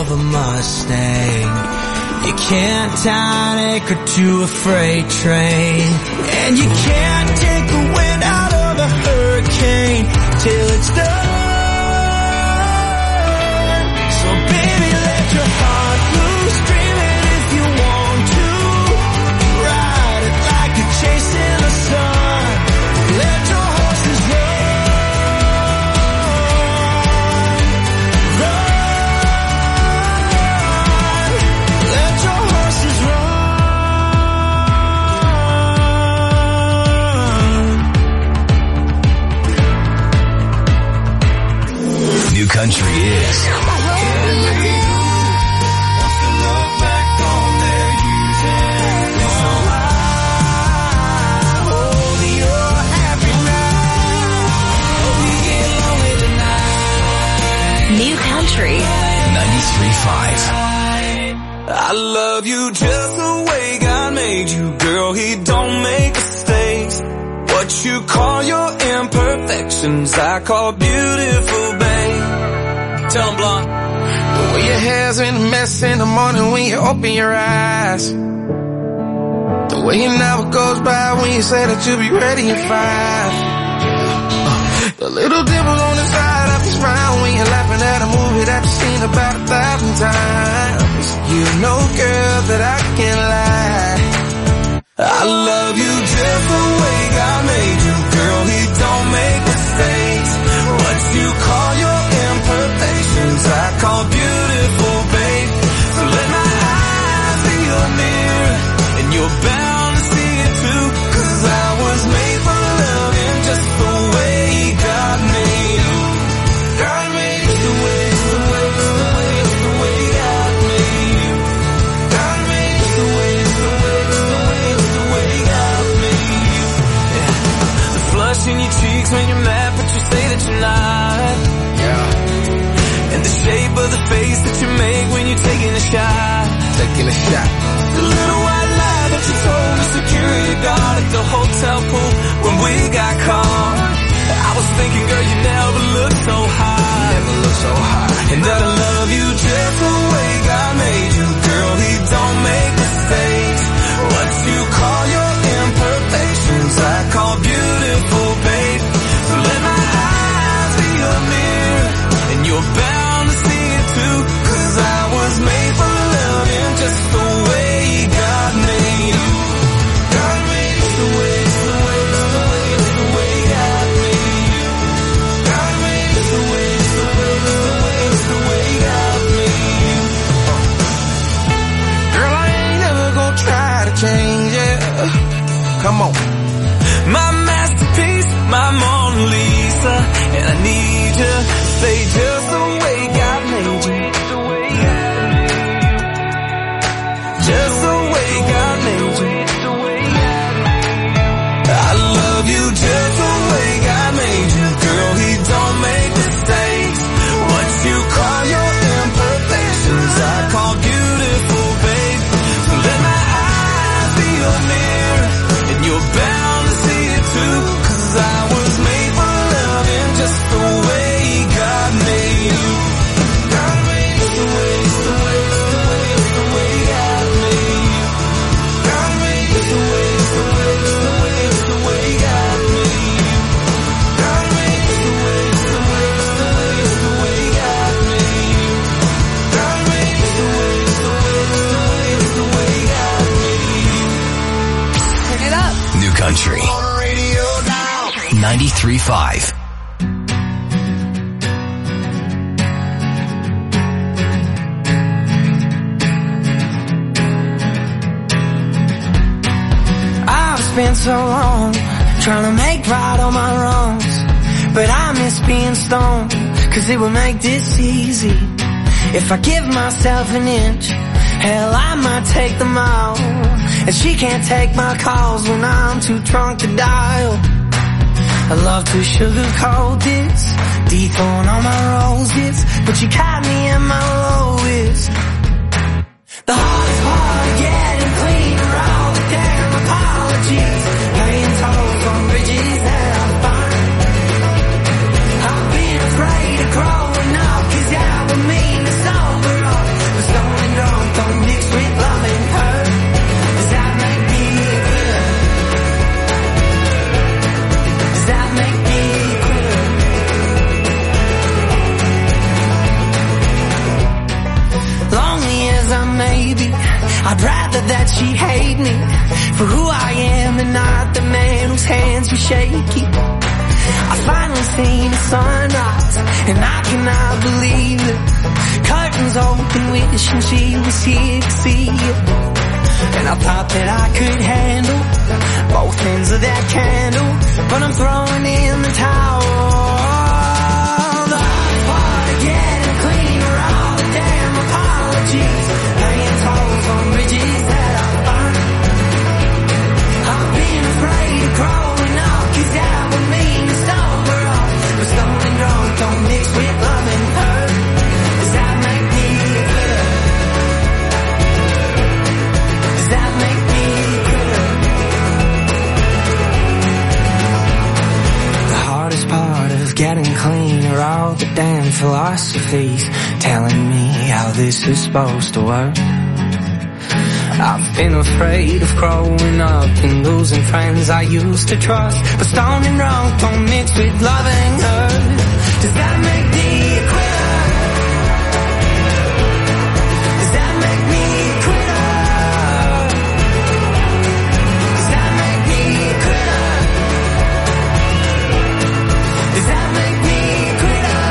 of a Mustang. You can't tie an anchor to a freight train, and you can't take the wind out of a hurricane till it's done. So baby, let your heart loose, dream it if you want to. Ride it like you're chasing the sun. Let your horses run. Let your horses run. New country is. New country 93.5. I love you just the way God made you, girl. He don't make mistakes. What you call your imperfections, I call beautiful, babe. Tell 'em, blonde. The way your hair's in a mess in the morning when you open your eyes. The way your never goes by when you say that you'll be ready at 5. The little dimple on the side of your smile when you're laughing at a movie that you've seen about 1,000 times. You know, girl, that I can't lie. I love you just the way God made you, girl. He don't make mistakes. What you call your imperfections, I call beautiful, babe. So let my eyes be your mirror, and you're bound to see it too. 'Cause I was made for loving just the way God made you. God made you the way, the way, the way, the way God made you. God made you the way, the way, the way, the way God made you. Yeah. The flush in your cheeks when you're mad, but you say that you're not. Yeah. And the shape of the face that you make when you're taking a shot. Taking a shot. The little white lie that you told the security guard at the hotel pool when we got caught. I was thinking, girl, you never looked so high. Never looked so high. And that I love you just the way God made you, girl. He don't make mistakes. What you call your imperfections, I call beautiful, babe. So let my eyes be your mirror, and you're bound to see it too. 'Cause I was made for loving just the way God made you. God made you the way, the way, the way, the way God made you. God made you the way, the way, the way, the way God made you. Girl, I ain't never gonna try to change it. Come on. My masterpiece, my Mona Lisa, and I need you to stay just the way God made you. Just the way God made you. I love you just the way God made you, girl. He don't make mistakes. What you call your imperfections, I call beautiful, babe. So let my eyes be your mirror, and you're bound to see it too. 'Cause I was made for loving just the way God made you. God made you the way, the way, the way, the way God made you. God made you the way, the way, the way, the way God made you. God made you the way, the way, the way, the way God made you. God made you the way, the way, the way, the way God made you. Turn it up. New country 93.5. I've spent so long trying to make right all my wrongs, but I miss being stoned, 'cause it would make this easy. If I give myself an inch, hell, I might take them all. And she can't take my calls when I'm too drunk to dial. I love to sugarcoat this, dethorn all my roses, but you caught me in my lowest. The hardest part of getting clean are all the damn apologies, paying tolls on bridges that I find. I've been afraid of growing up, 'cause that would mean to sober up. the man whose hands were shaky. I finally seen the sunrise, and I cannot believe it. Curtains open, wishing she was here to see it. And I thought that I could handle both ends of that candle, but I'm throwing in the towel. The hardest part of getting clean are all the damn apologies, laying tolls on bridges that I burned. I've been afraid of growing up, 'cause that would mean to sober up. But stoned and drunk don't mix with love and hurt. Does that make me a quitter? Does that make me a quitter? The hardest part of getting clean are all the damn philosophies telling me how this is supposed to work. I've been afraid of growing up and losing friends I used to trust. But stoned and drunk don't mix with loving her. Does that make me a quitter? Does that make me a quitter? Does that make me a quitter? Does that make me a quitter?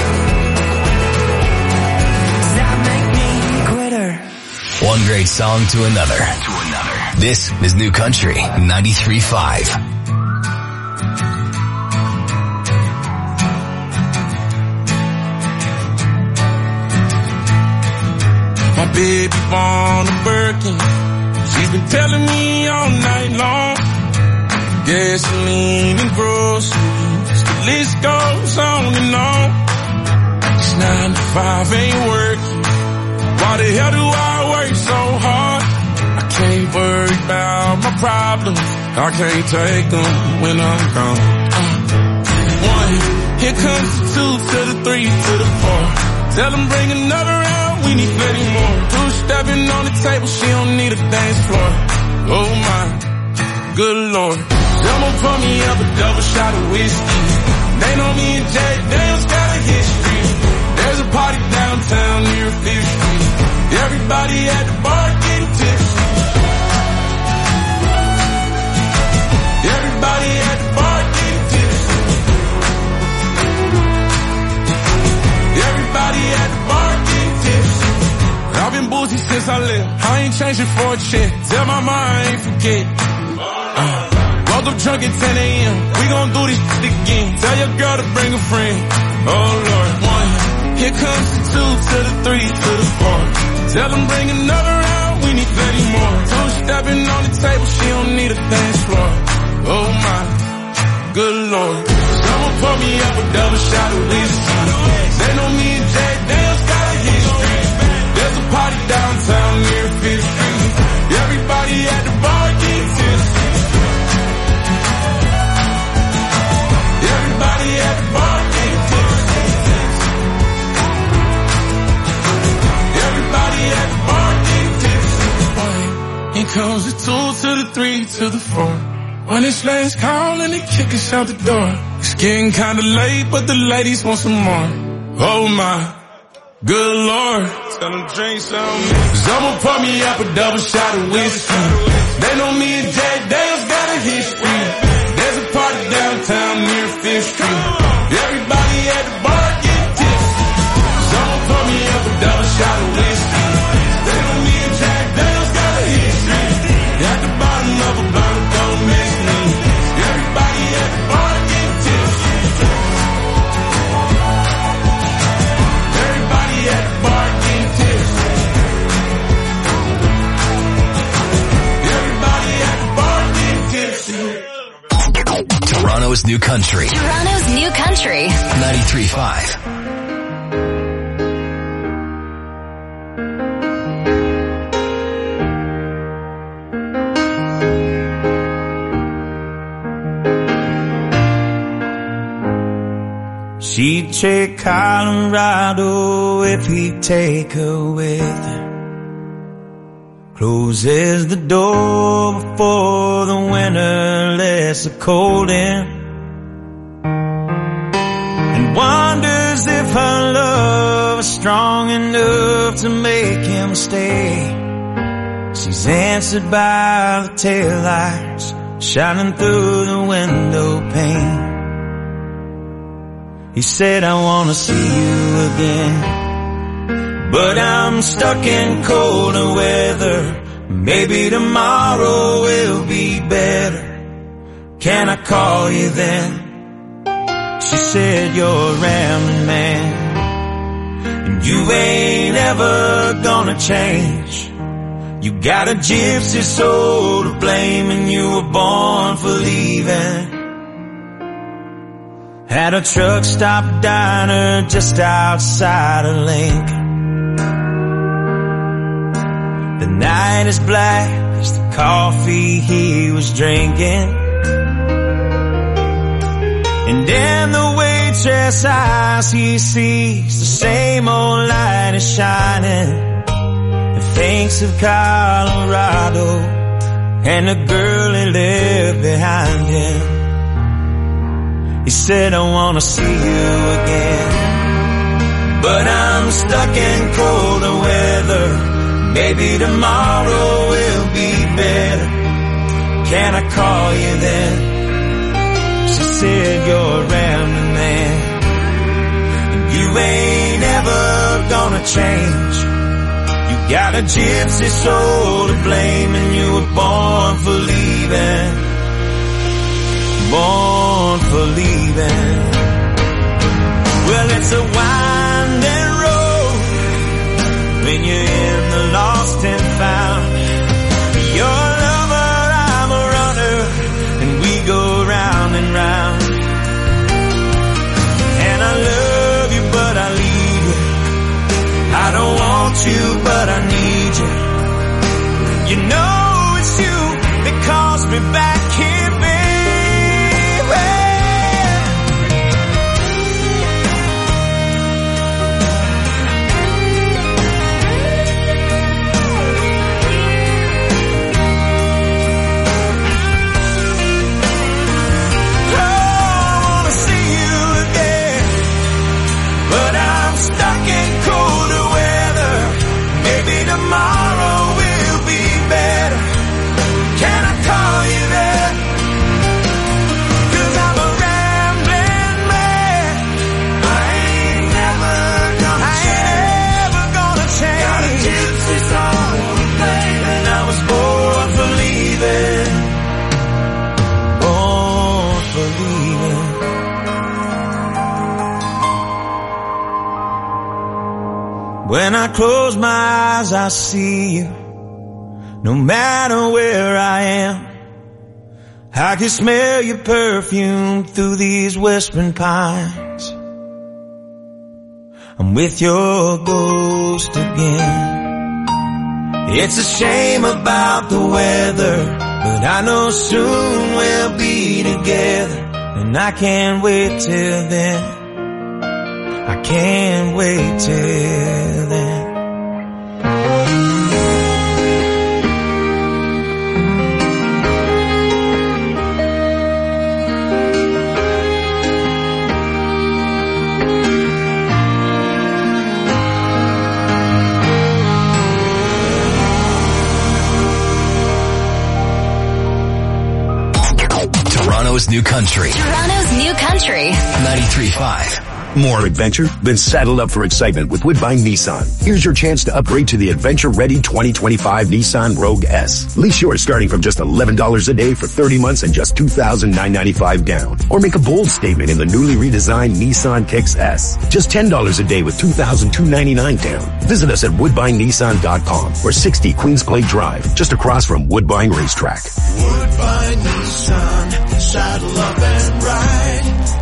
Does that make me a quitter? One great song to another. This is New Country 93.5. My baby born a Birkin. She's been telling me all night long. Gasoline and groceries, the list goes on and on. This 9 to 5 ain't working. Why the hell do I work so hard? I can't worry about my problems. I can't take them when I'm gone. 1, here comes the 2 to the 3 to the 4. Tell them bring another round, we need plenty more. 2 stepping on the table, she don't need a dance floor. Oh my, good Lord. Someone pour me up a double shot of whiskey. They know me and Jack Daniels got a history. There's a party downtown near 5th Street. Everybody at the bar getting tipsy. Everybody at the bar getting tipsy. Everybody at the bar getting tipsy. I've been boozy since I left. I ain't changing for a check. Tell my mom I ain't forget. Woke up drunk at 10 a.m. We gon' do this shit again. Tell your girl to bring a friend. Oh Lord. 1, here comes the 2 to the 3 to the 4. Tell them bring another round, we need plenty more. 2 stepping on the table, she don't need a dance floor. Oh my, good Lord. Someone pour me up a double shot of whiskey. They know me and Jack Daniels got a history. There's a party downtown near 5th Street. Everybody at the bar getting tipsy. Everybody at the bar getting tipsy. Everybody at the bar getting tipsy. Here comes the 2 to the 3 to the 4. When it's last call and they kick us out the door. It's getting kinda late, but the ladies want some more. Oh my, good Lord. Tell them drink some. Someone pour me up a double shot of whiskey. They know me and Jack Daniels got a history. There's a party downtown near 5th Street. Everybody at the bar getting tipsy. Someone pour me up a double shot of whiskey. They know me and Jack Daniels got a history. At the bottom of a bottle, don't miss me. Everybody at the bar getting tipsy. Everybody at the bar getting tipsy. Everybody at the bar getting tipsy. Toronto's New Country. Toronto's New Country 93.5. She'd take Colorado if he'd take her with her. Closes the door before the winter lets the cold in, and wonders if her love is strong enough to make him stay. She's answered by the taillights shining through the window pane. He said, I wanna see you again, but I'm stuck in colder weather. Maybe tomorrow will be better. Can I call you then? She said, you're a rambling man, and you ain't ever gonna change. You got a gypsy soul to blame, and you were born for leaving. At a truck stop diner just outside of Lincoln. The night is black as the coffee he was drinking. And in the waitress' eyes he sees the same old light is shining, and thinks of Colorado and the girl he left behind him. He said, I wanna see you again, but I'm stuck in colder weather. Maybe tomorrow will be better. Can I call you then? She said, you're a rambling man, and you ain't ever gonna change. You got a gypsy soul to blame, and you were born for leaving. Born for leaving. Well, it's a winding road when you're in the lost and found. You're a lover, I'm a runner, and we go round and round. And I love you, but I leave you. I don't want you, but I need you. You know it's you that calls me back here, baby. Tomorrow will be better. Can I call you there? 'Cause I'm a rambling man. I ain't never gonna change. Got a gypsy soul to blame, and I was born for leaving. Born for leaving. When I close my eyes, I see you. No matter where I am, I can smell your perfume through these whispering pines. I'm with your ghost again. It's a shame about the weather, but I know soon we'll be together. And I can't wait till then. I can't wait till then. Toronto's new country. Toronto's new country. 93.5. More adventure? Then saddle up for excitement with Woodbine Nissan. Here's your chance to upgrade to the adventure-ready 2025 Nissan Rogue S. Lease yours starting from just $11 a day for 30 months and just $2,995 down. Or make a bold statement in the newly redesigned Nissan Kicks S. Just $10 a day with $2,299 down. Visit us at woodbinenissan.com or 60 Queens Clay Drive, just across from Woodbine Racetrack. Woodbine Nissan, saddle up and ride.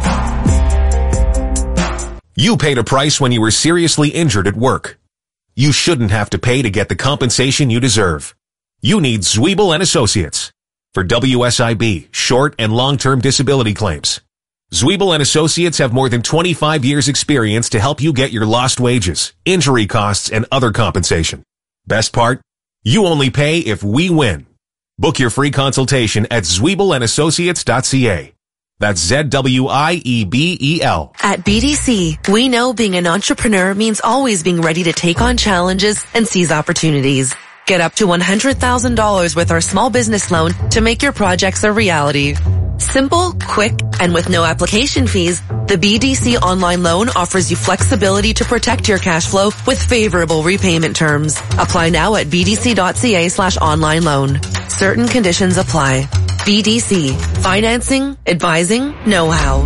You paid a price when you were seriously injured at work. You shouldn't have to pay to get the compensation you deserve. You need Zwiebel & Associates for WSIB, short and long-term disability claims. Zwiebel & Associates have more than 25 years experience to help you get your lost wages, injury costs, and other compensation. Best part? You only pay if we win. Book your free consultation at zwiebelandassociates.ca. That's ZWIEBEL. At BDC, we know being an entrepreneur means always being ready to take on challenges and seize opportunities. Get up to $100,000 with our small business loan to make your projects a reality. Simple, quick, and with no application fees, the BDC online loan offers you flexibility to protect your cash flow with favorable repayment terms. Apply now at bdc.ca/online loan. Certain conditions apply. BDC. Financing, advising, know-how.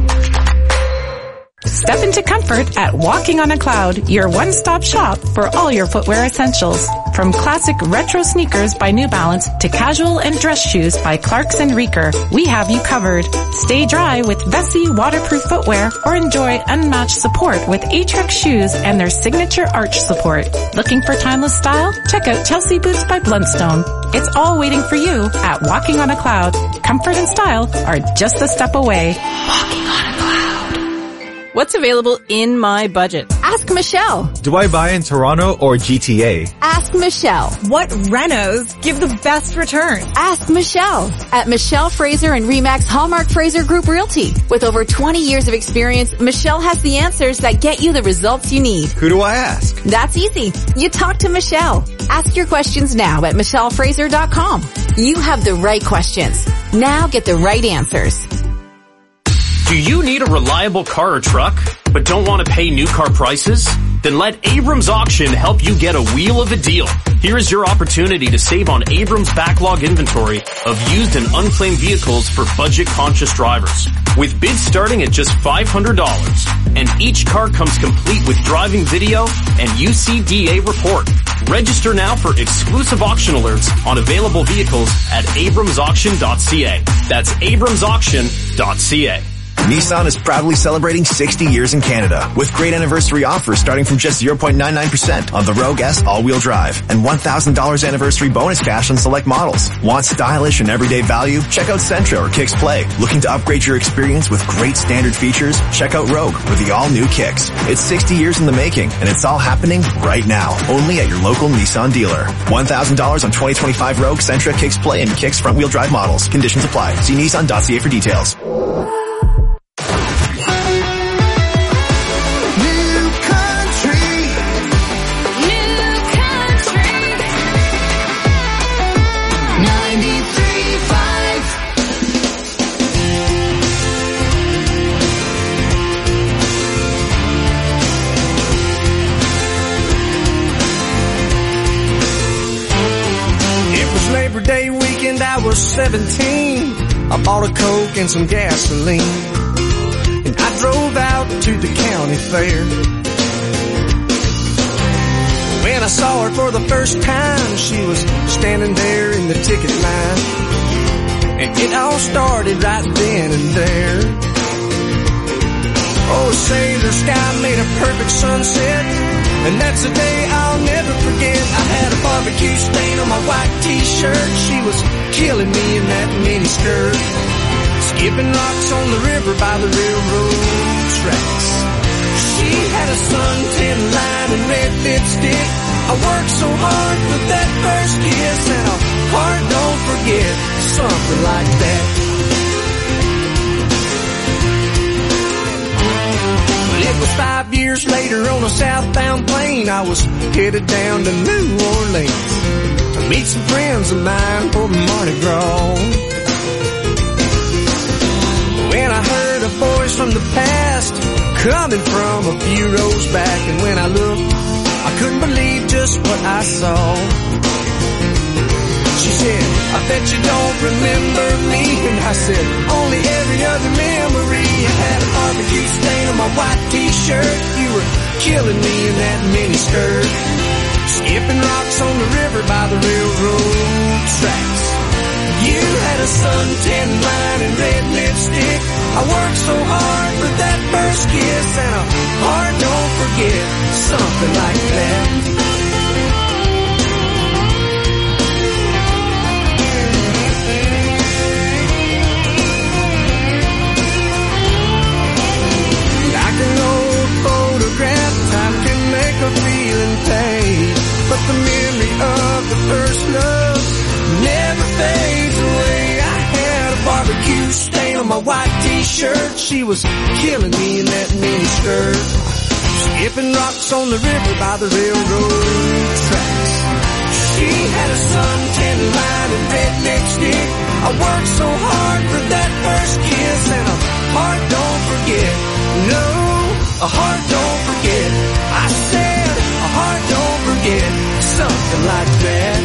Step into comfort at Walking on a Cloud, your one-stop shop for all your footwear essentials. From classic retro sneakers by New Balance to casual and dress shoes by Clarks and Reeker, we have you covered. Stay dry with Vessi waterproof footwear or enjoy unmatched support with Atrax shoes and their signature arch support. Looking for timeless style? Check out Chelsea Boots by Blundstone. It's all waiting for you at Walking on a Cloud. Comfort and style are just a step away. Walking on a Cloud. What's available in my budget? Ask Michelle. Do I buy in Toronto or GTA? Ask Michelle. What renos give the best return? Ask Michelle. At Michelle Fraser and Remax Hallmark Fraser Group Realty. With over 20 years of experience, Michelle has the answers that get you the results you need. Who do I ask? That's easy. You talk to Michelle. Ask your questions now at michellefraser.com. You have the right questions. Now get the right answers. Do you need a reliable car or truck, but don't want to pay new car prices? Then let Abrams Auction help you get a wheel of a deal. Here is your opportunity to save on Abrams' backlog inventory of used and unclaimed vehicles for budget-conscious drivers. With bids starting at just $500, and each car comes complete with driving video and UCDA report. Register now for exclusive auction alerts on available vehicles at abramsauction.ca. That's abramsauction.ca. Nissan is proudly celebrating 60 years in Canada with great anniversary offers starting from just 0.99% on the Rogue S all-wheel drive and $1,000 anniversary bonus cash on select models. Want stylish and everyday value? Check out Sentra or Kicks Play. Looking to upgrade your experience with great standard features? Check out Rogue with the all-new Kicks. It's 60 years in the making, and it's all happening right now, only at your local Nissan dealer. $1,000 on 2025 Rogue, Sentra, Kicks Play, and Kicks front-wheel drive models. Conditions apply. See Nissan.ca for details. Labor Day weekend, I was 17. I bought a Coke and some gasoline, and I drove out to the county fair. When I saw her for the first time, she was standing there in the ticket line, and it all started right then and there. Oh, say the sky made a perfect sunset, and that's a day I'll never forget. I had a barbecue stain on my white t-shirt. She was killing me in that mini skirt, skipping rocks on the river by the railroad tracks. She had a suntan line and red lipstick. I worked so hard for that first kiss, and a heart don't forget, something like that. It was 5 years later on a southbound plane. I was headed down to New Orleans to meet some friends of mine for Mardi Gras. When I heard a voice from the past coming from a few rows back, and when I looked, I couldn't believe just what I saw. She said, I bet you don't remember me. And I said, only every other memory. I had a barbecue stain on my white t-shirt. You were killing me in that mini skirt, skipping rocks on the river by the railroad tracks. You had a suntan line and red lipstick. I worked so hard for that first kiss, and a heart don't forget, something like that. Time can make a feeling fade, but the memory of the first love never fades away. I had a barbecue stain on my white t-shirt. She was killing me in that mini skirt, skipping rocks on the river by the railroad tracks. She had a son, 10-line and redneck stick. I worked so hard for that first kiss, and a heart don't forget. No, a heart don't forget. I said a heart don't forget. Something like that.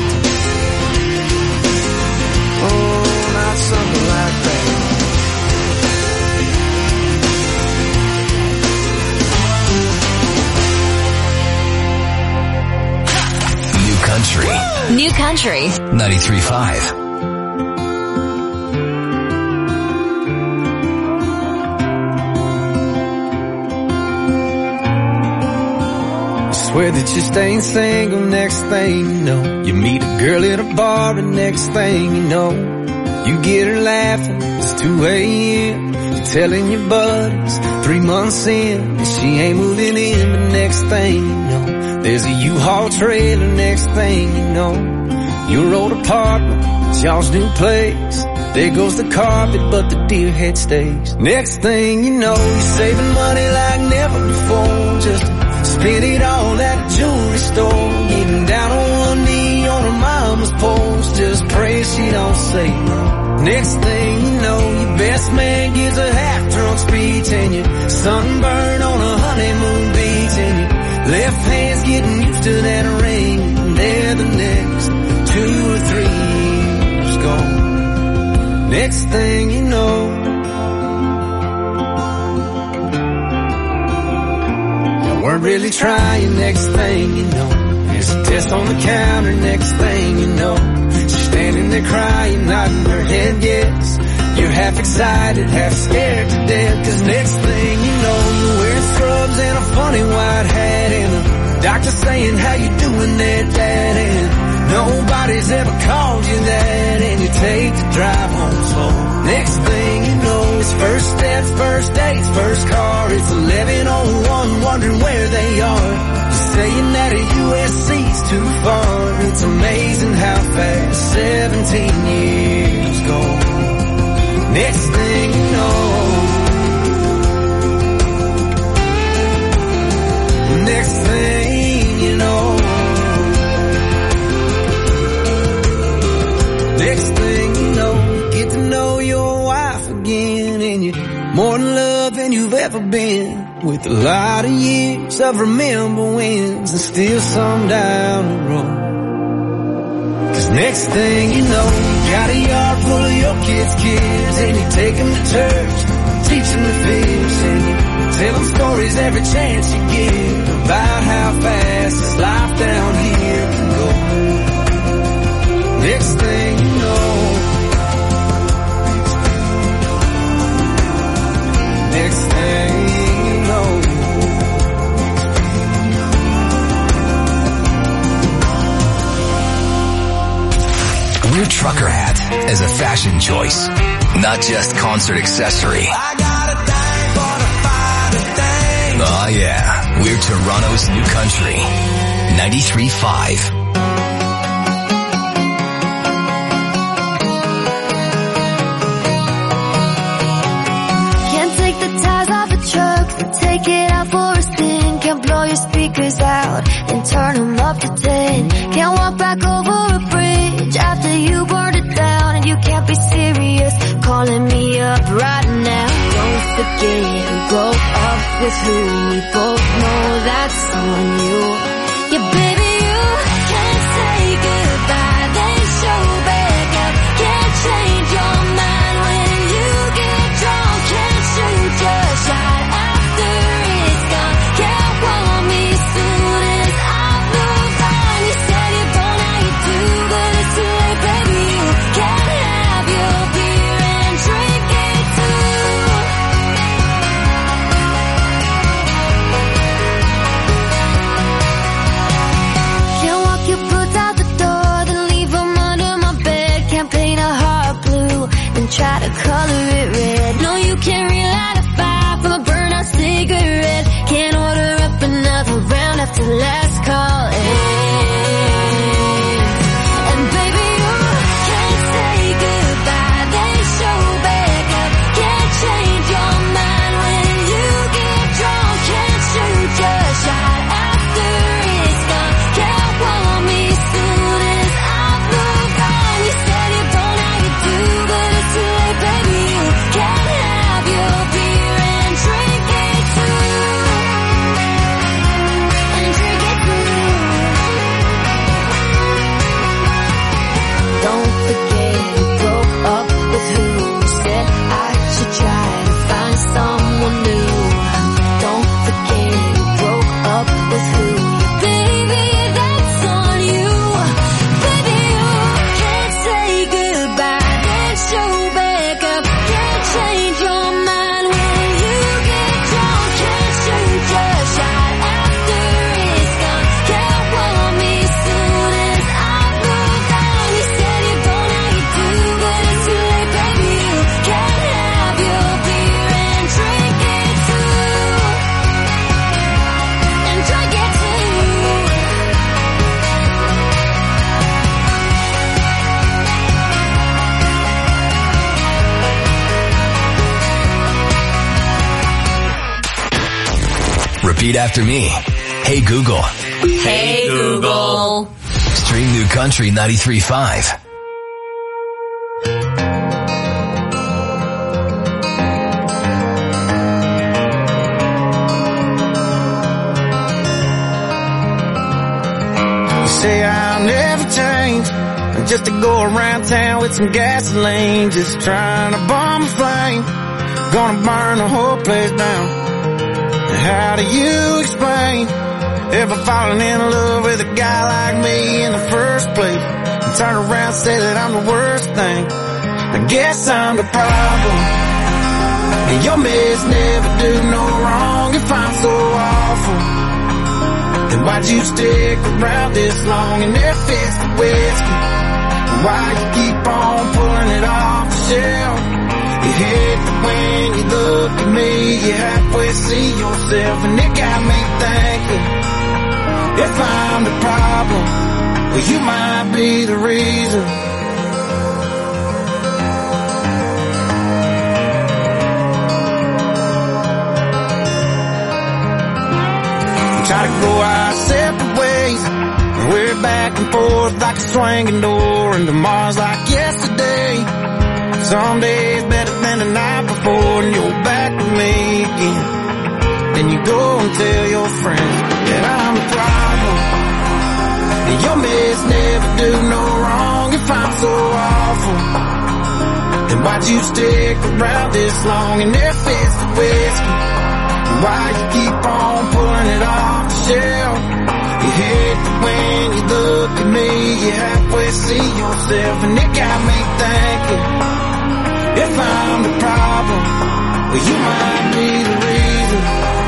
Oh, not something like that. Country. New Country. 93.5. Swear that you're staying single, next thing you know, you meet a girl at a bar, and next thing you know, you get her laughing, it's 2 a.m., you're telling your buddies, 3 months in, that she ain't moving in, but next thing you know, there's a U-Haul trailer, next thing you know, your old apartment, it's y'all's new place, there goes the carpet, but the deer head stays. Next thing you know, you're saving money like never before, just spend it all at a jewelry store, getting down on one knee on her mama's porch, just pray she don't say no. Next thing you know, your best man gives a half-drunk speech, and you're sunburned on a honeymoon beach, and your left hand's getting used to that ring, and there the next 2 or 3 years gone. Next thing you know, weren't really trying, next thing you know, there's a test on the counter, next thing you know, she's standing there crying, nodding her head yes, you're half excited, half scared to death, cause next thing you know, you're wearing scrubs and a funny white hat, and the doctor saying how you doing there, Dad, and nobody's ever called you that, and you take the drive home slow. Next thing you know, it's first steps, first dates, first car, it's 11:01, wondering where they are. You're saying that a USC's too far. It's amazing how fast 17 years go. Next thing you know, next thing you know, next thing you know, you get to know your wife again, and you're more in love than you've ever been, with a lot of years of remember wins, and still some down the road. Cause next thing you know, you got a yard full of your kids, and you take them to church, teach them to fish, and you tell them stories every chance you get, about how fast this life down here can go. Next thing you know, next thing you know, We're Trucker Hat as a fashion choice, not just concert accessory. I got a thing for the fight of things. Oh yeah, we're Toronto's New Country, 93.5. Take it out for a spin. Can't blow your speakers out and turn them up to 10. Can't walk back over a bridge after you burned it down. And you can't be serious calling me up right now. Don't forget we broke up with who we both know that's on you. Yeah, baby, you can't say goodbye, then show back up. Can't change your mind when you get drunk. Can't shoot your shot. Repeat after me. Hey Google. Hey Google. Stream New Country 93.5. Say I'll never change, just to go around town with some gasoline, just trying to bomb a flame, gonna burn the whole place down. How do you explain ever falling in love with a guy like me in the first place, and turn around and say that I'm the worst thing? I guess I'm the problem, and your mess never do no wrong. If I'm so awful, then why'd you stick around this long? And if it's the whiskey, why you keep on pulling it off the shelf? You hate that when you look at me, you halfway see yourself. And it got me thinking, if I'm the problem, well, you might be the reason. Try to go our separate ways, and we're back and forth like a swinging door, and tomorrow's like yesterday. Some days better than the night before, and you're back with me again. Then you go and tell your friends that I'm the problem, and your mess never do no wrong. If I'm so awful, then why'd you stick around this long? And if it's the whiskey, why you keep on pulling it off the shelf? You hate that when you look at me, you halfway see yourself. And it got me thinking, if I'm the problem, well, you might be the reason.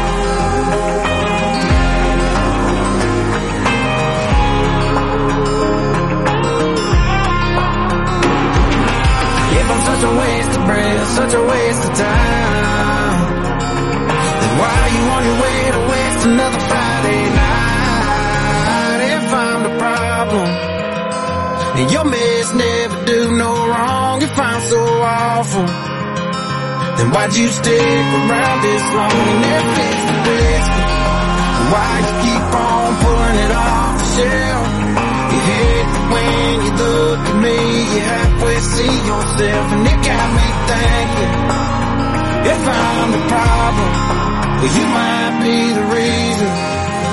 If I'm such a waste of breath, such a waste of time, why are you on your way to waste another Friday night? If I'm the problem, and your mess never do no wrong. If I'm so awful, then why'd you stick around this long? And if it's the whiskey, why you keep on pulling it off the shelf? You hate that when you look at me, you halfway see yourself. And it got me thinking, if I'm the problem, well, you might be the reason.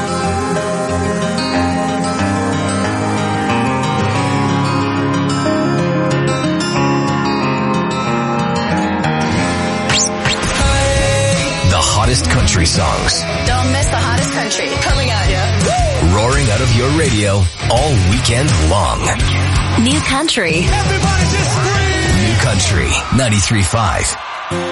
The hottest country songs. Don't miss the hottest country. Coming at you. Roaring out of your radio all weekend long. New country. Everybody just scream! New Country 93.5.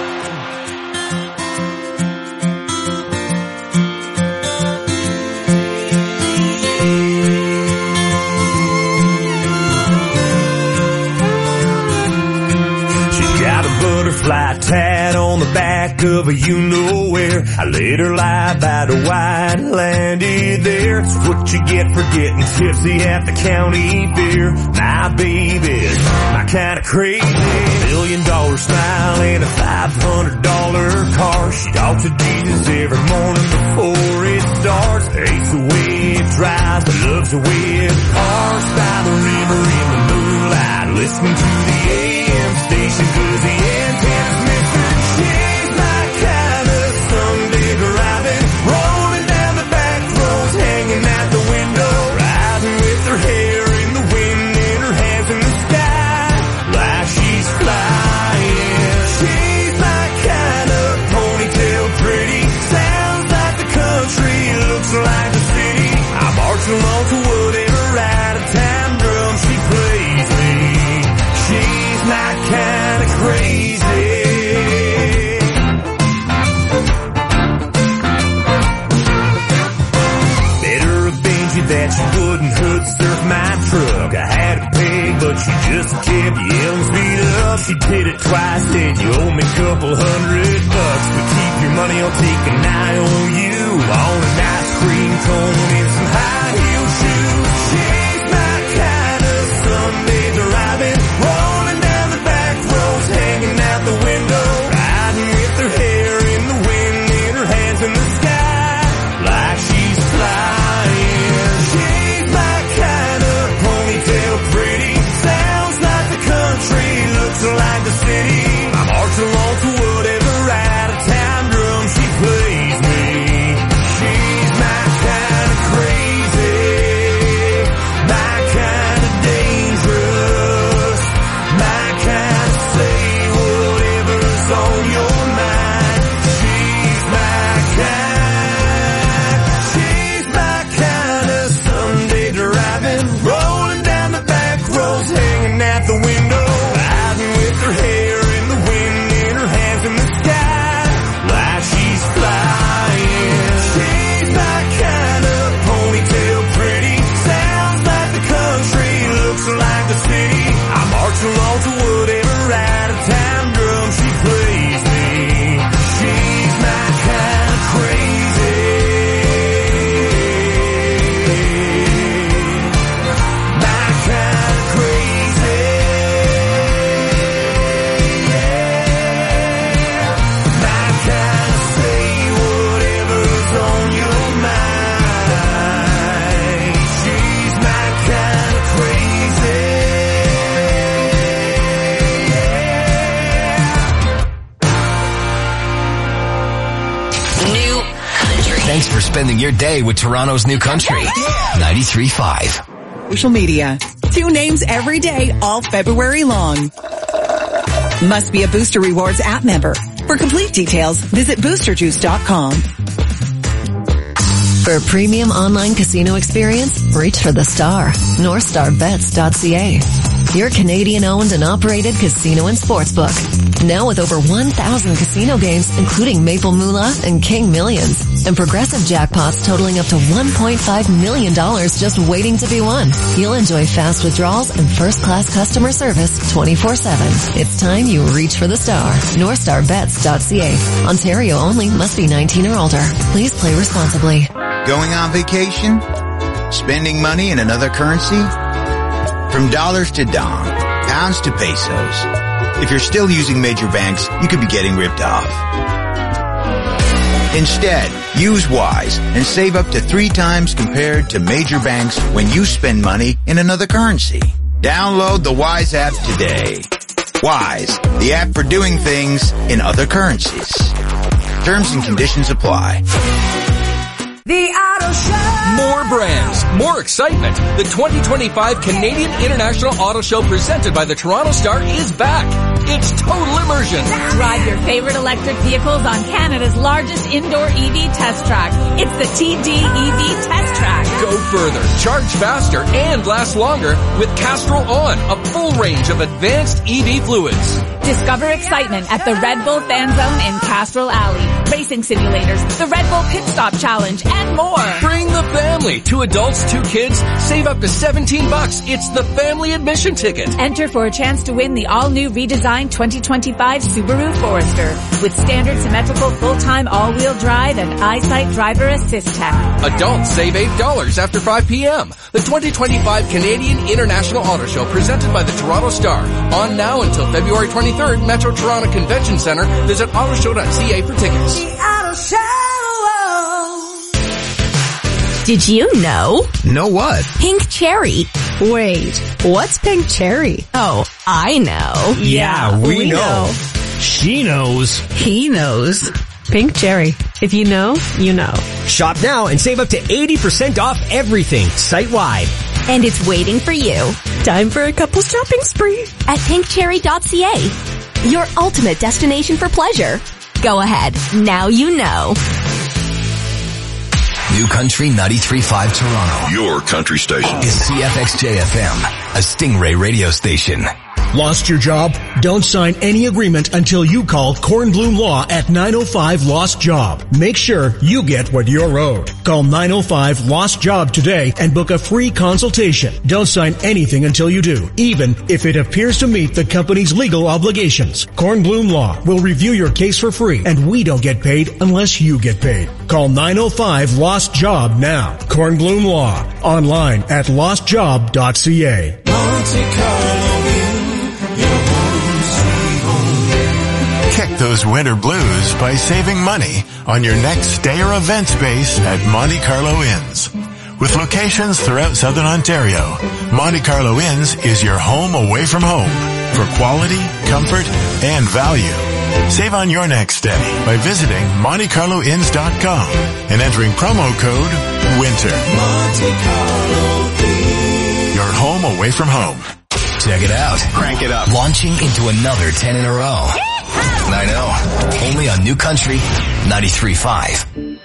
Butterfly tat on the back of a you-know-where. I let her lie by the white, landed there. It's what you get for getting tipsy at the county fair. My baby's my kind of crazy. $1 million smile and a $500 car. She talks to Jesus every morning before it starts. Hates the way it drives, but loves the way it parks by the river in the moonlight, listening to the AM station 'cause the antenna's missing. She's my kind of Sunday driving, rolling down the back roads, hanging out the window, riding with her hair in the wind and her hands in the sky, like she's flying. She's my kind of ponytail pretty, sounds like the country, looks like the city. I march along to whatever out-of-town drum she plays me. She's my kind of crazy. Better avenge you that she wouldn't hood surf my truck. I had a peg, but she just kept yelling speed up. She did it twice, said you owe me a couple $100. But keep your money, I'll take an eye on you. On an ice cream cone in some high heel shoes. She's my kind of Sunday driving, rolling down the back roads, hanging out the window, riding with her hair in the wind and her hands in the sky, Thanks for spending your day with Toronto's New Country. 93.5. Social media. 2 names every day, all February long. Must be a Booster Rewards app member. For complete details, visit boosterjuice.com. For a premium online casino experience, reach for the star. NorthstarBets.ca. Your Canadian-owned and operated casino and sportsbook. Now with over 1,000 casino games, including Maple Moolah and King Millions. And progressive jackpots totaling up to $1.5 million just waiting to be won. You'll enjoy fast withdrawals and first-class customer service 24/7. It's time you reach for the star. NorthstarBets.ca. Ontario only. Must be 19 or older. Please play responsibly. Going on vacation? Spending money in another currency? From dollars to dong, pounds to pesos. If you're still using major banks, you could be getting ripped off. Instead, use Wise and save up to 3 times compared to major banks when you spend money in another currency. Download the Wise app today. Wise, the app for doing things in other currencies. Terms and conditions apply. The Auto Show. More brands, more excitement. The 2025 Canadian International Auto Show presented by the Toronto Star is back. It's total immersion. Drive your favorite electric vehicles on Canada's largest indoor EV test track. It's the TD EV Test Track. Go further, charge faster, and last longer with Castrol On, a full range of advanced EV fluids. Discover excitement at the Red Bull Fan Zone in Castrol Alley. Racing simulators, the Red Bull Pit Stop Challenge, and more. Bring the family. 2 adults, 2 kids. Save up to $17. It's the family admission ticket. Enter for a chance to win the all-new redesigned 2025 Subaru Forester with standard symmetrical full-time all-wheel drive and EyeSight driver assist tech. Adults save $8 after 5 p.m. The 2025 Canadian International Auto Show presented by the Toronto Star. On now until February 23rd, Metro Toronto Convention Center. Visit autoshow.ca for tickets. The Auto Show. Did you know? Know what? Pink cherry. Wait, what's pink cherry? Oh, I know. Yeah, we know. She knows. He knows. Pink cherry. If you know, you know. Shop now and save up to 80% off everything site-wide. And it's waiting for you. Time for a couple shopping spree at pinkcherry.ca. Your ultimate destination for pleasure. Go ahead. Now you know. New Country 93.5 Toronto. Your country station. Is CFXJ-FM, a Stingray radio station. Lost your job? Don't sign any agreement until you call Kornblum Law at 905 Lost Job. Make sure you get what you're owed. Call 905 Lost Job today and book a free consultation. Don't sign anything until you do, even if it appears to meet the company's legal obligations. Kornblum Law will review your case for free, and we don't get paid unless you get paid. Call 905 Lost Job now. Kornblum Law. Online at lostjob.ca. Kick those winter blues by saving money on your next stay or event space at Monte Carlo Inns. With locations throughout Southern Ontario, Monte Carlo Inns is your home away from home for quality, comfort, and value. Save on your next stay by visiting MonteCarloInns.com and entering promo code WINTER. Monte Carlo Inns. Your home away from home. Check it out. Crank it up. Launching into another 10 in a row. I know. Only on New Country 93.5.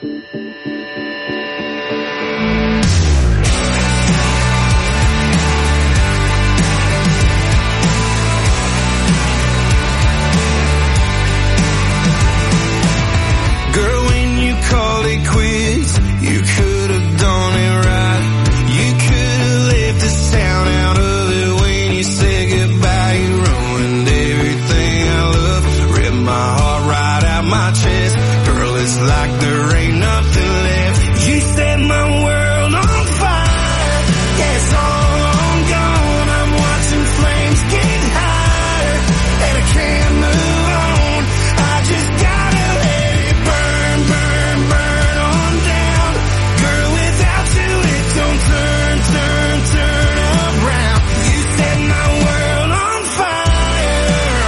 Girl, when you called it quits, you could have done it right. You could have left the sound out of it when you said goodbye. You ruined everything I love. Ripped my heart right out my chest. Girl, it's like there ain't nothing left. You set my world on fire. Yeah, it's all gone. I'm watching flames get higher, and I can't move on. I just gotta let it burn, burn, burn on down. Girl, without you it don't turn, turn, turn around. You set my world on fire.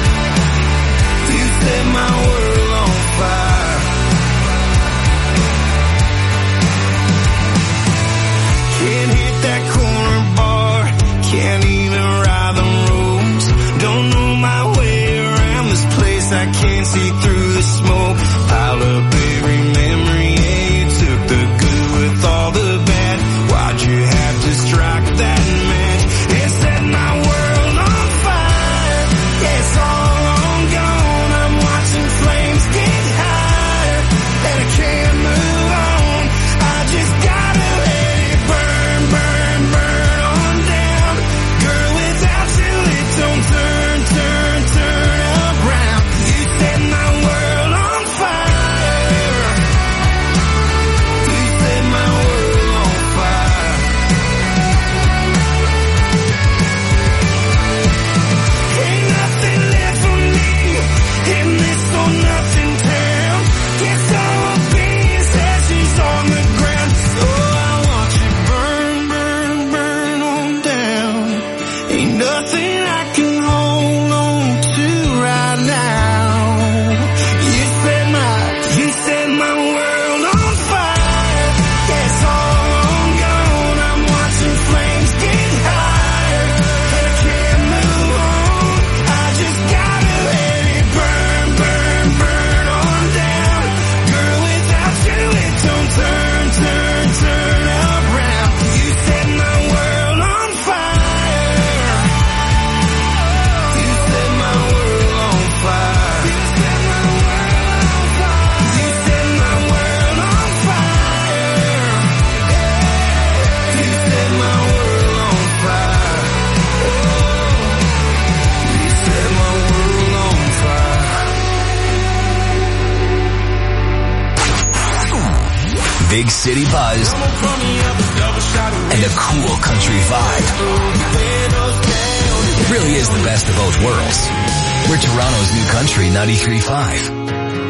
You set my world on fire. see through the smoke. Piled up every memory, yeah, you took the good with all the bad. Why'd you have to strike that match? It set my world on fire. Yeah, it's all on gone. I'm watching flames get higher, and I can't move on. I just gotta let it burn, burn, burn on down. Girl, without you it don't turn, turn, turn around. You set my world on fire. You set my world on fire. Ain't nothing left for me in this or nothing town. Guess I'll be ashes on the ground. Oh, I want you burn, burn, burn on down. Ain't nothing I can hold on to right now. You set my world on fire. Yeah, it's all on gone. I'm watching flames get higher, and I can't move on. I just gotta let it burn, burn, burn on down. Girl, without you it don't turn, turn, turn around. You set my world on fire. You set my world on fire. You set my world on fire. You set my world on fire. You set my world on fire. You set my world on fire. Big city buzz and a cool country vibe. It really is the best of both worlds. We're Toronto's new country 93.5.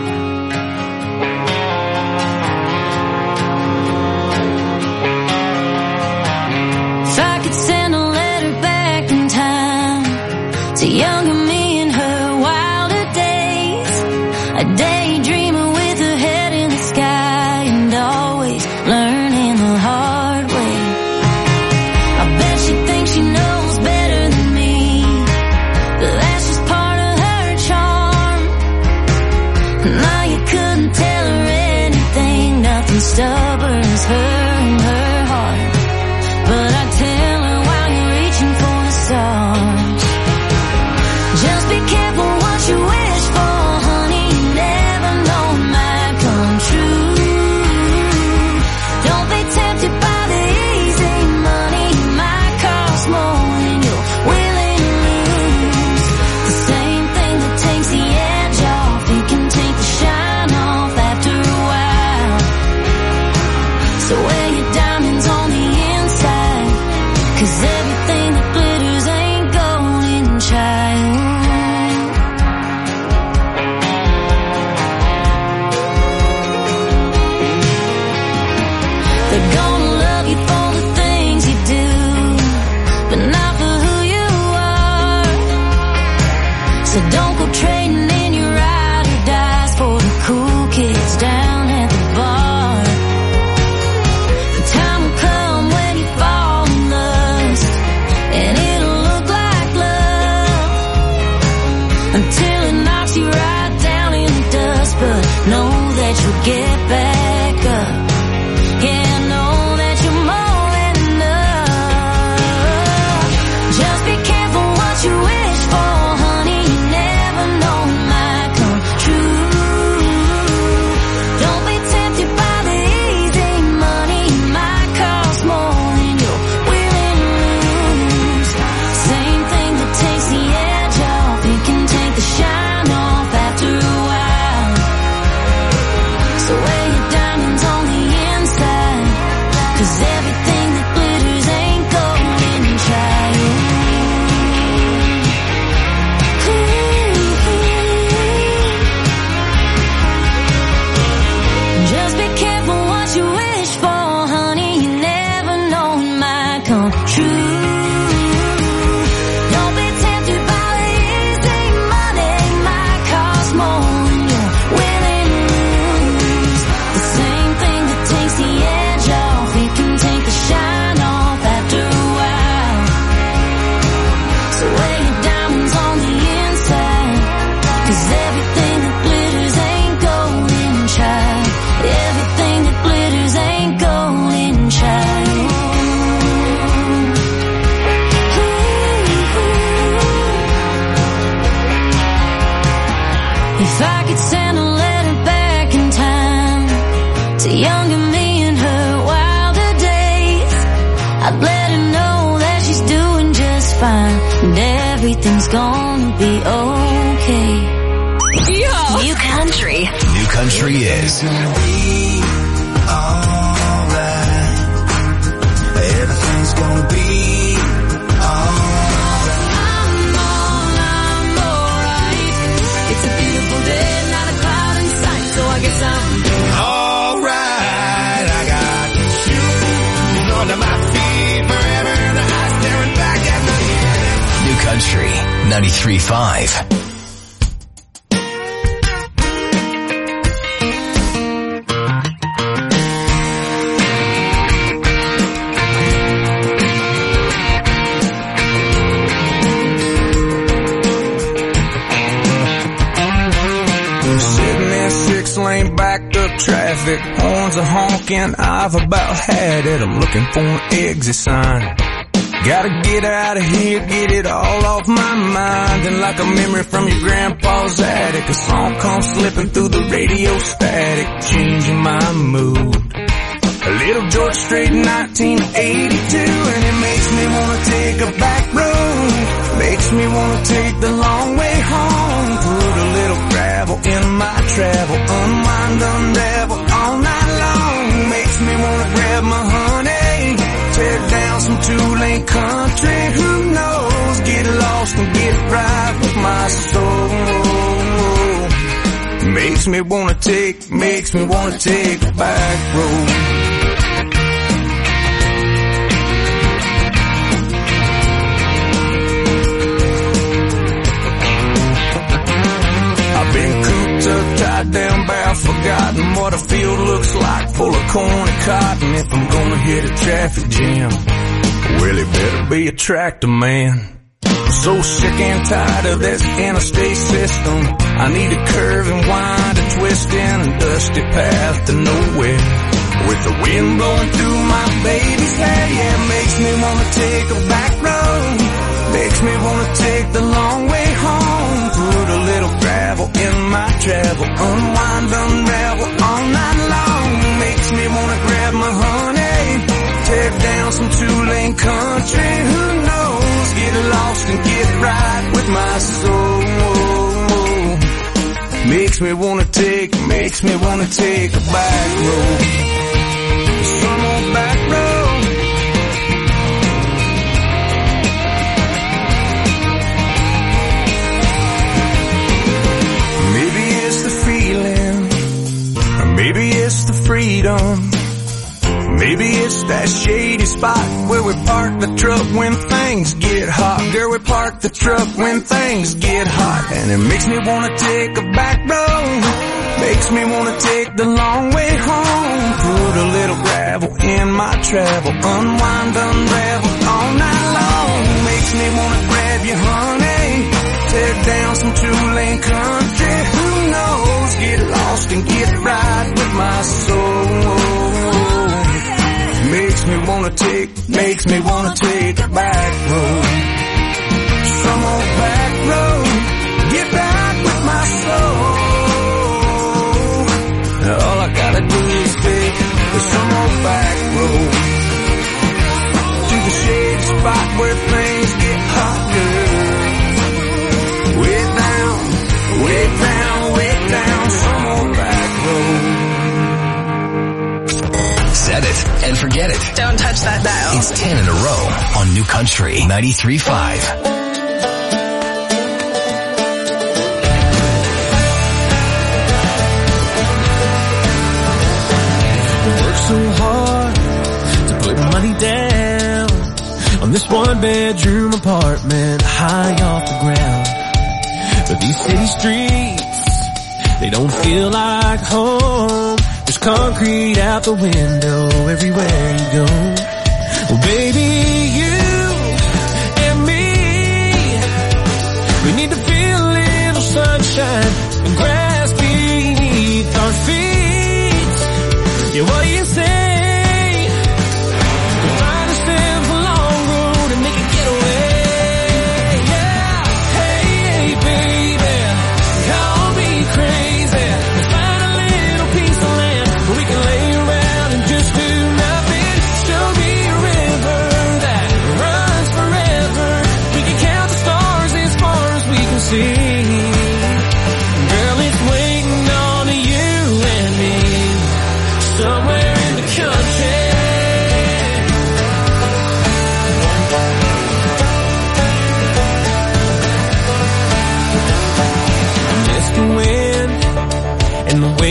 If I could send a letter back in time to younger me in her wilder days, a daydreamer with her head in the sky and always learning the hard way. I bet she thinks she knows better than me, but that's just part of her charm. Now you couldn't tell her anything, nothing stubborn as her and her heart. But I tell her while you're reaching for the stars, just be careful what you wish for, honey. You never know it might come true. Don't be tempted by the easy money. It might cost more than you're willing to lose. The same thing that takes the edge off, it can take the shine off after a while. So wear your diamonds on the inside, 'cause everything that glitters ain't golden, child. They're gonna love you for the things you do, but not for who you are. So don't go trading in your ride or dies for the cool kids down at the bar. The time will come when you fall in lust, and it'll look like love until it knocks you right down in the dust. But know that you'll get back up. Yeah, know that you're more than enough. Just be careful what you wish for, honey. You never know it might come true. Don't be tempted by the easy money. It might cost more than you're willing to lose. Same thing that takes the edge off, it can take the shine off after a while. So everything's gonna be okay. Yo. New Country. New Country is. Alright. Everything's gonna be alright. I'm alright. It's a beautiful day, not a cloud in sight, so I guess I'm alright. I got shoes under my feet forever, the eyes staring back at me. New Country 93.5. Lane backed up traffic, horns are honking, I've about had it, I'm looking for an exit sign. Gotta get out of here, get it all off my mind. And like a memory from your grandpa's attic, a song comes slipping through the radio static, changing my mood. A little George Strait in 1982, and it makes me wanna take a back road, makes me wanna take the long way home. Put a little gravel in my travel, unwind, unravel all night long. Makes me wanna grab my honey, tear down some two-lane country. Who knows, get lost and get right with my soul. Makes me wanna take a back road. Tied down, bound, forgotten what a field looks like, full of corn and cotton. If I'm gonna hit a traffic jam, well, it better be a tractor man. I'm so sick and tired of this interstate system. I need a curve and wind, a twist in a dusty path to nowhere. With the wind blowing through my baby's hair, yeah, makes me wanna take a back road, makes me wanna take the long way home. Put a little gravel in my travel, unwind, unravel all night long. Makes me wanna grab my honey, tear down some two-lane country. Who knows, get lost and get right with my soul. Makes me wanna take a back road, some old back road. Maybe it's the feeling, or maybe it's the freedom. Maybe it's that shady spot where we park the truck when things get hot. Girl, we park the truck when things get hot. And it makes me wanna take a back road, makes me wanna take the long way home. Put a little gravel in my travel, unwind, unravel all night long. Makes me wanna grab you, honey, tear down some two-lane country. Who knows, get lost and get right with my soul. Makes me wanna take a back road, some old back road, get back with my soul. All I gotta do is take some old back road to the shady spot where things get hot, girl. Way down, way down, way down, some old back road. Set it and forget it. Don't touch that dial. It's 10 in a row on New Country 93.5. Worked so hard to put money down on this one-bedroom apartment high off the ground. But these city streets, they don't feel like home. There's concrete out the window everywhere you go. Well, baby, you and me, we need to feel a little sunshine and grass beneath our feet. Yeah, what do you say? We'll find a step along road and make a getaway. Yeah, hey, baby, call me crazy. Let's find a little piece of land where we can lay around and just do nothing. Show me a river that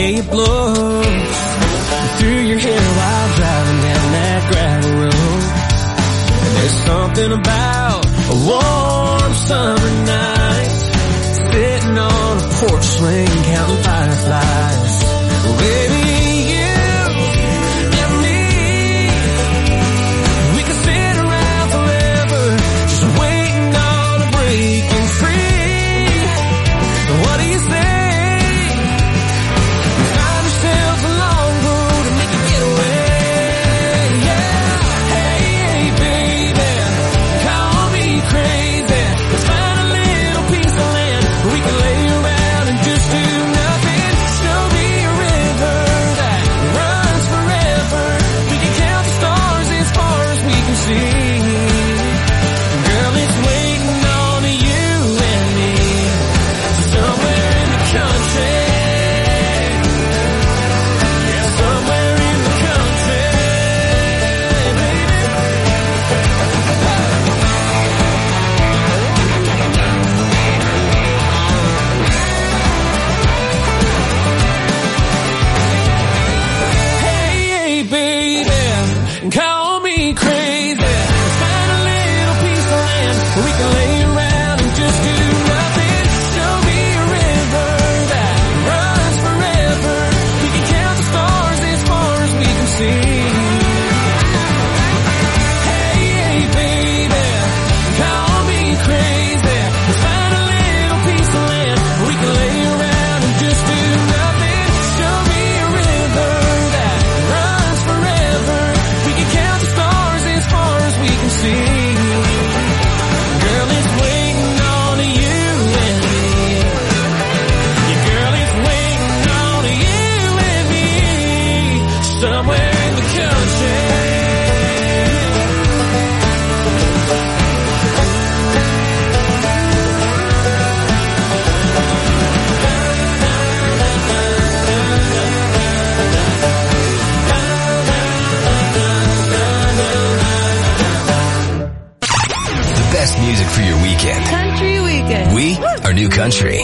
way it blows through your hair while driving down that gravel road. And there's something about a warm summer night, sitting on a porch swing counting fireflies. Well, baby, you and me, we could sit around forever, just waiting on a breaking free. What do you say? New Country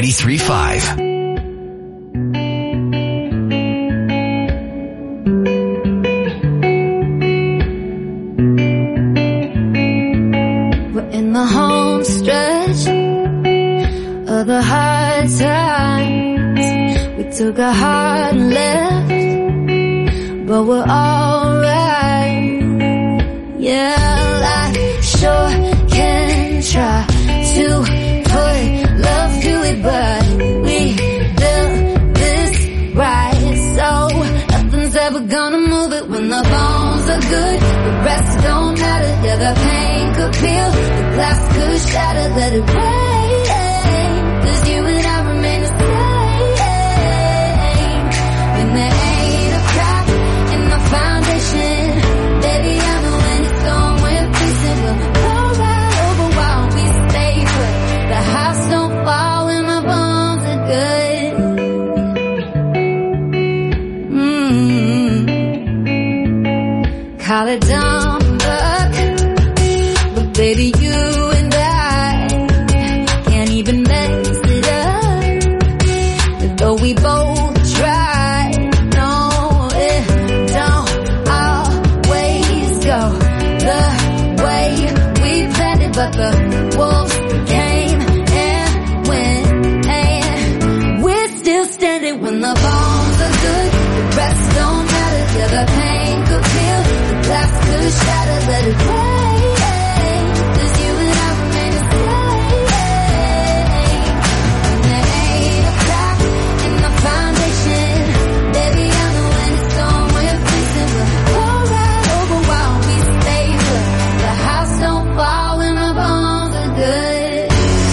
93.5. We're in the home stretch of the hard times. We took a hard left, but we're alright. Yeah, I sure can try to put love to it, but we built this right, so nothing's ever gonna move it. When the bones are good, the rest don't matter. Yeah, the pain could peel, the glass could shatter. Let it rain, 'cause you and I remain the same. When there ain't a crack in the foundation, baby, I know when it's gone, we're facing. We'll go right over while we stay put. The house don't fall when my bones are good. Call it dumb luck, but baby, you and I can't even mess it up. But though we both try, no, it don't always go the way we planned it. But the wolves came and went, and we're still standing. When the bones are good, the rest don't matter. Yeah, the pain could feel, the glass could shatter. Let it rain, 'cause you and I remain the same. And there ain't a crack in the foundation, baby, I know when it's gone, we're facing. We'll go right over while we stay put. The house don't fall when my bones are good.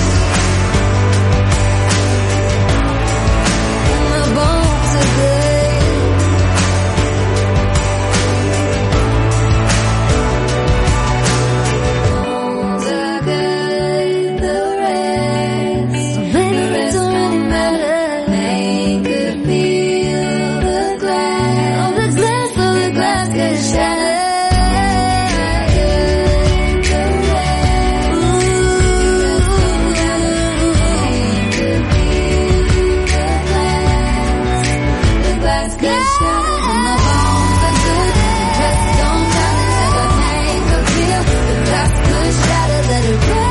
And the bones are good. last good shot when the bones are good. Rest don't matter, never make a feel. The last good shot to let it rain.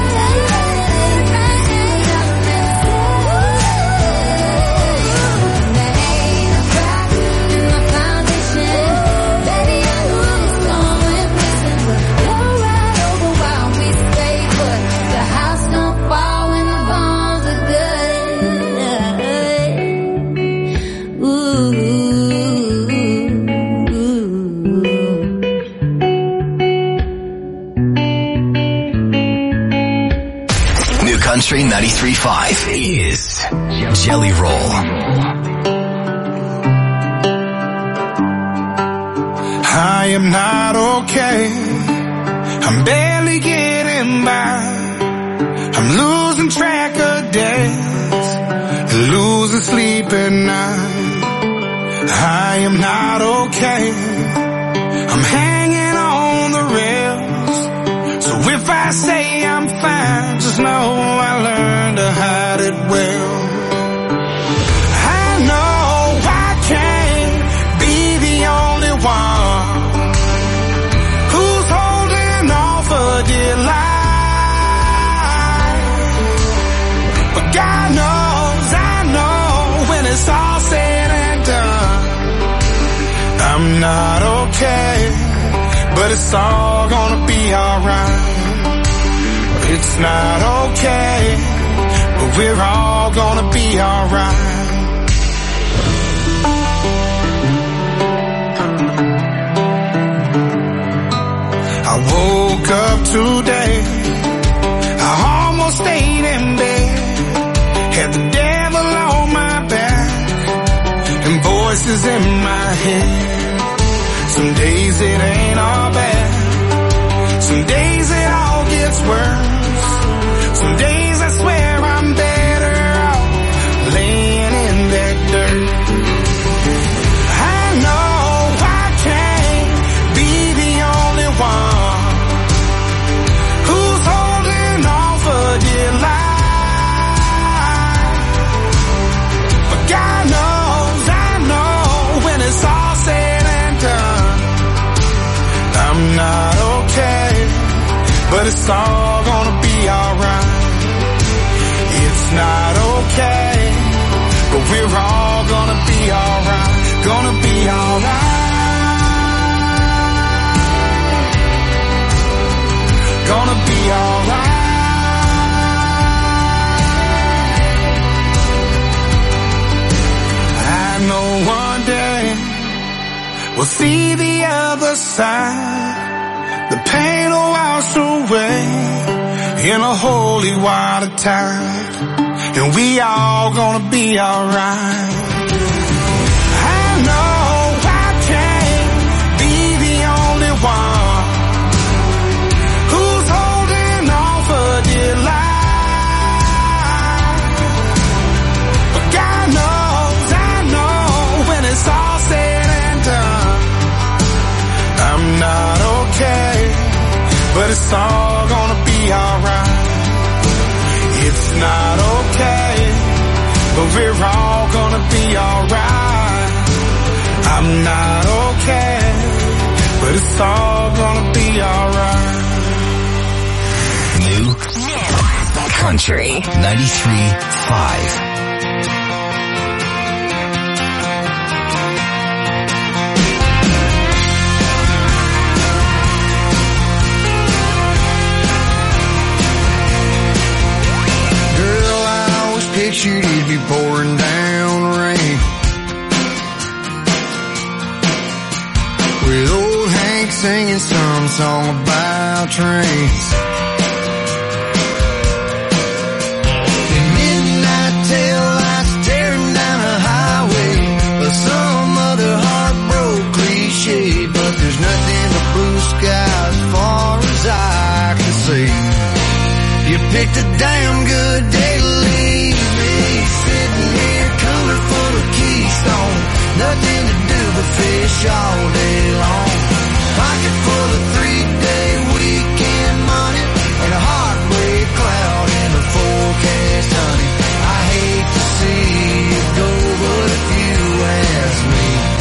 Country 93.5 is Jelly Roll. I am not okay. I'm barely getting by. I'm losing track of days, losing sleep at night. I am not okay. I'm hanging on the rails. So if I say I'm fine, just know I learned to hide it well. I know I can't be the only one who's holding on for dear life. But God knows, I know when it's all said and done, I'm not okay, but it's all gonna be alright. It's not okay, but we're all gonna be alright. I woke up today, I almost stayed in bed, had the devil on my back, and voices in my head. Some days it ain't all bad, some days it all gets worse. Some days I swear I'm better off laying in that dirt. I know I can't be the only one who's holding on for dear life. But God knows, I know when it's all said and done, I'm not okay, but it's all gonna be alright. It's not okay, but we're all gonna be alright. Gonna be alright. Gonna be alright. I know one day we'll see the other side. The pain will wash away in a holy water tide, and we all gonna be alright. I know I can't be the only one who's holding on for dear life. But God knows, I know when it's all said and done, I'm not okay, but it's all gonna be alright. It's not okay, but we're all gonna be alright. I'm not okay, but it's all gonna be alright. New Country 93.5. Pictured it'd be pouring down rain, with old Hank singing some song about trains. In midnight tail lights tearing down a highway, or some other heartbroken cliche, but there's nothing but blue sky as far as I can see. You picked a damn good day to leave. Sitting here, cooler full of Keystone, nothing to do but fish all day long. Pocket full of 3-day weekend money, and a heartbreak cloud in the forecast, honey. I hate to see you go, but if you ask me,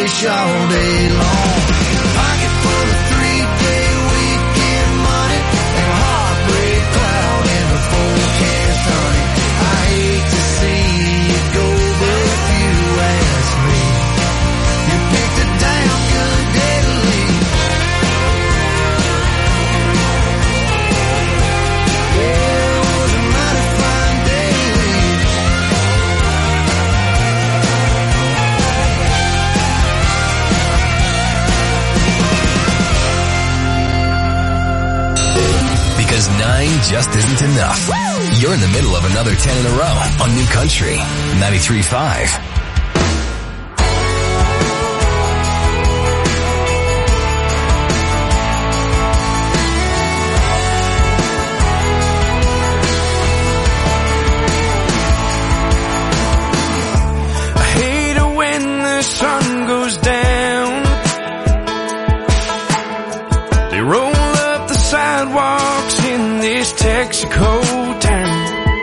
fish all day long. Pocket full of 3-day weekend money and a heartbreak cloud in the forecast, honey. I hate to see you go, but if you ask me, you picked a damn good day to leave. Yeah, it was a mighty fine day to leave. Because 9 just isn't enough. You're in the middle of another 10 in a row on New Country 93.5. I hate it when the sun goes down. They roll up the sidewalks in this Texaco town,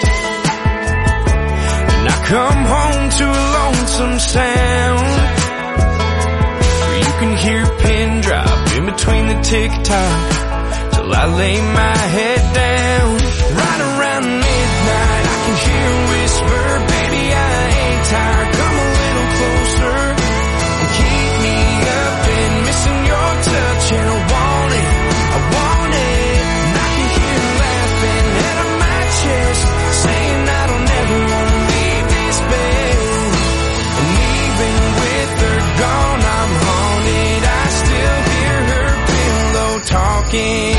and I come home to a lonesome sound where you can hear a pin drop in between the tick-tock till I lay my head down. Right around midnight I can hear a whisper, baby, I ain't tired, come a little closer and keep me up and missing your touch, and I want it, I want it. And I can hear her laughing out of my chest, saying I don't ever want to leave this bed. And even with her gone, I'm haunted, I still hear her pillow talking.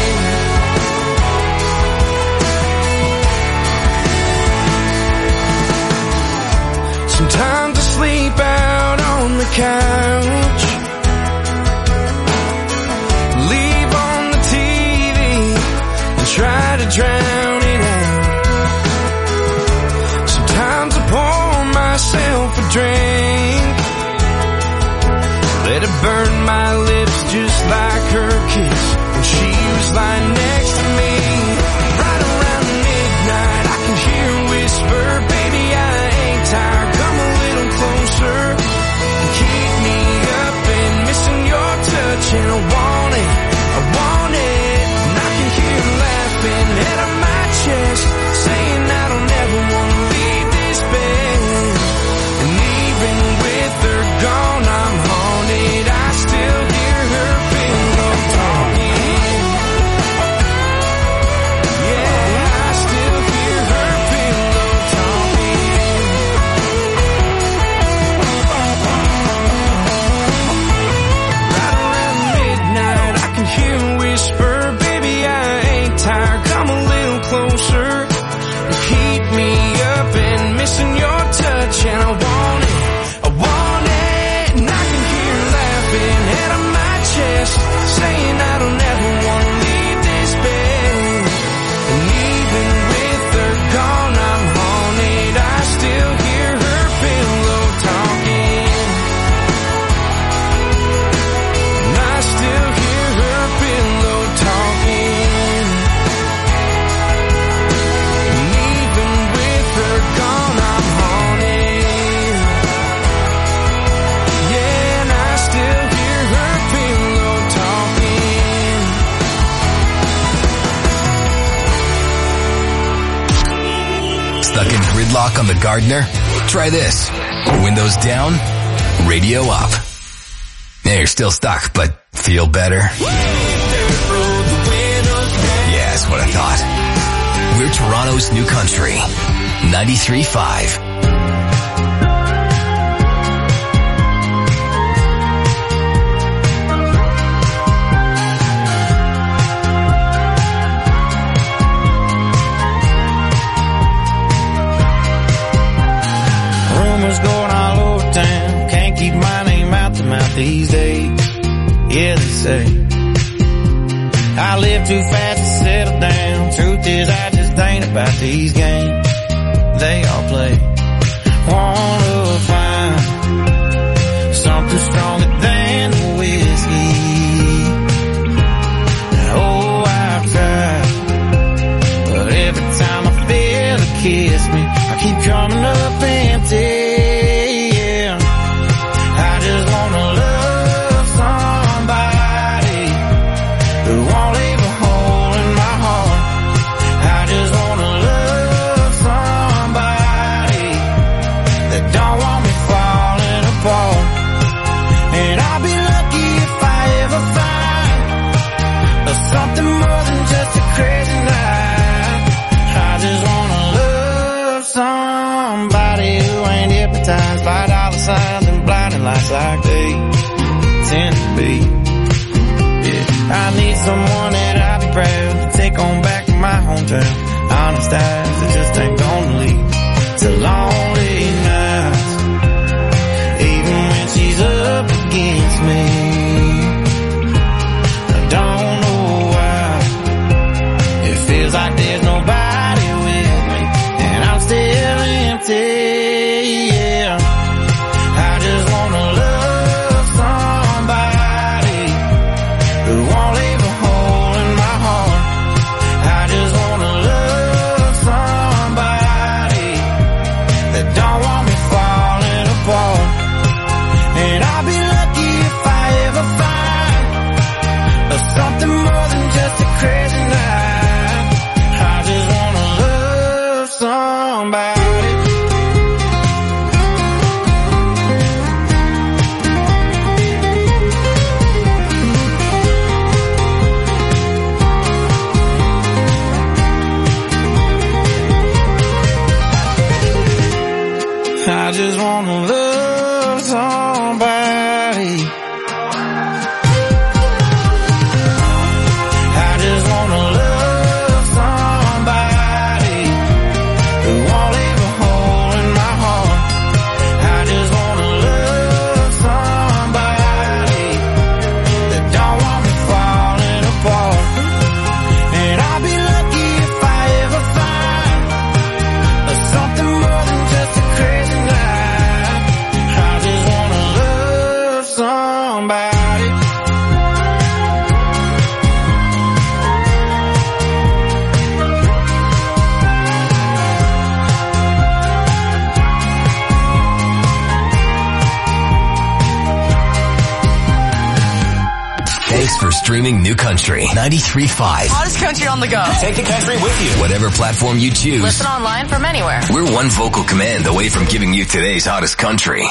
Sometimes I sleep out on the couch, leave on the TV and try to drown it out. Sometimes I pour myself a drink, let it burn my lips just like her kiss when she was lying next to me. Right around midnight I can hear her whisper, baby, I ain't tired, come a little closer and keep me up and missing your touch, and I want it, I want it. And I can hear her laughing out of my chest, saying I don't ever want to leave this bed. And even with her gone, I'm haunted, I still hear her pillow talking. Yeah, I still hear her pillow talking. Right around midnight I can hear her whisper, baby, I ain't tired, come a little closer and keep me up and missing your touch, and I want it, I want it. And I can hear her laughing out of my chest, saying I don't ever want to leave this bed. And even with her gone, I'm haunted, I still hear her pillow talking. And I still hear her pillow talking. And even with her gone, I'm haunted. Yeah, and I still hear her pillow talking. Stuck in gridlock on the Gardner? Try this. Windows down, radio up. Yeah, you're still stuck, but feel better? Yeah, that's what I thought. We're Toronto's New Country 93.5. Rumors going all over town, can't keep my name out the mouth these days. Yeah, they say I live too fast to settle down. Truth is, I just ain't about these games they all play. Wanna find something stronger than the whiskey. Oh, I've tried, but every time I feel a kiss me, I keep coming up empty. Yeah, I just wanna love hypnotized by dollar signs and blinding lights like they tend to be. Yeah, I need someone that I'll be proud to take on back to my hometown. Honest eyes that just ain't gonna lead to lonely nights, even when she's up against me. I don't know why it feels like there's nobody with me, and I'm still empty. Yeah, I just wanna love somebody who won't leave a hole in my heart. I just wanna love somebody that don't want me falling apart. And I'll be lucky if I ever find something more than just a crazy night. I just wanna love somebody. I just wanna love somebody. I just wanna love somebody who won't leave a hole in my heart. I just wanna love somebody that don't want me falling apart. And I'll be lucky if I ever find something more than just a crazy night. I just wanna love somebody. Thanks for streaming New Country 93.5. Hottest country on the go. Take the country with you. Whatever platform you choose. Listen online from anywhere. We're one vocal command away from giving you today's hottest country.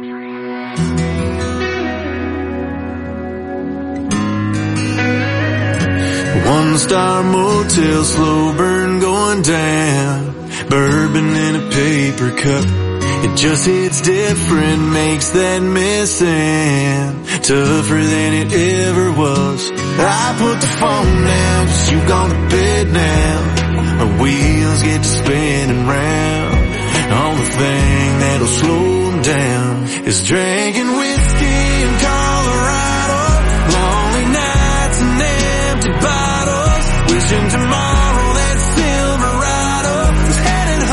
One-star motel, slow burn going down. Bourbon in a paper cup. It just hits different, makes that missing tougher than it ever was. I put the phone down, 'cause you gone to bed now. My wheels get to spinning round. Only thing that'll slow them down is drinking whiskey in Colorado. Lonely nights and empty bottles. Wishing tomorrow that Silverado was headed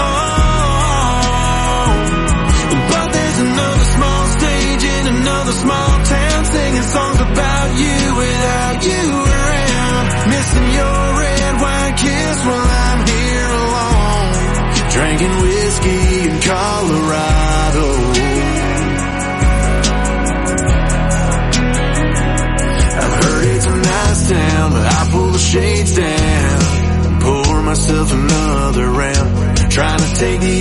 home. But there's another small stage in another small town, singing songs about you without you around. Missing your red wine kiss while I'm here alone. Drinking whiskey in Colorado. I've heard it's a nice town, but I pull the shades down and pour myself another round. Trying to take the